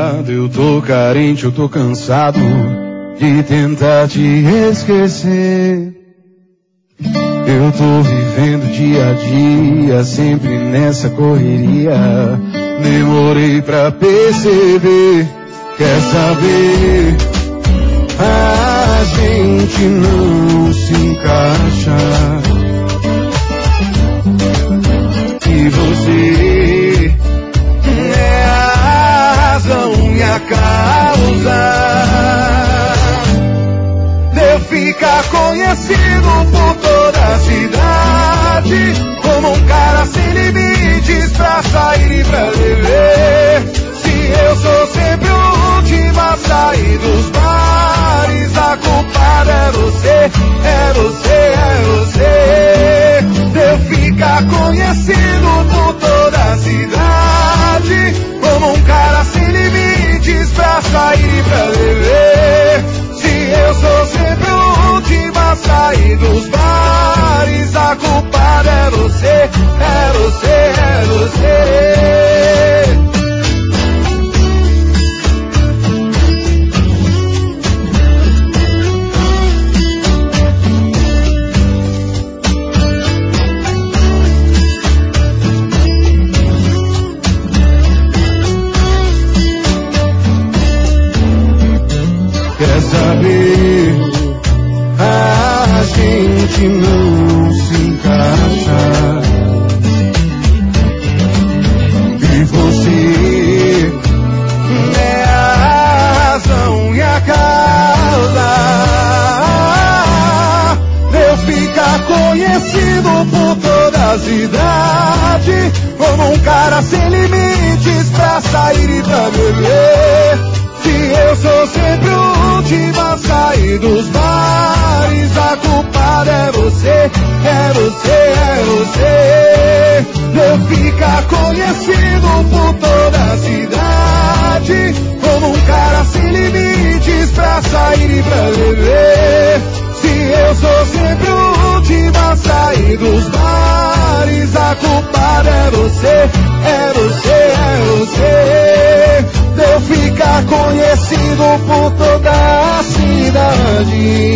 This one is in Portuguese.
lado. Eu tô carente, eu tô cansado de tentar te esquecer. Eu tô vivendo dia a dia, sempre nessa correria. Demorei pra perceber. Quer saber? A gente não se encaixa. E você é a razão e a causa de eu ficar conhecido por toda a cidade como um cara sem limites pra sair e pra beber. Se eu sou sempre o último a sair dos bares, a culpada é você, é você, é você. De eu ficar conhecido por toda a cidade como um cara sem limites pra sair e pra beber. Se eu sou sempre o último a sair dos bares, a culpada é você, é você, é você. Quer saber? A gente não se encaixa. E você é a razão e a causa de eu ficar conhecido por toda a cidade como um cara sem limites pra sair e pra beber. Se eu sou sempre o último a sair dos bares, a culpada é você, é você, é você. De eu ficar conhecido por toda a cidade como um cara sem limites pra sair e pra beber. Se eu sou sempre o último a sair dos bares, a culpada é você, é você, é você. De eu ficar conhecido por toda a cidade.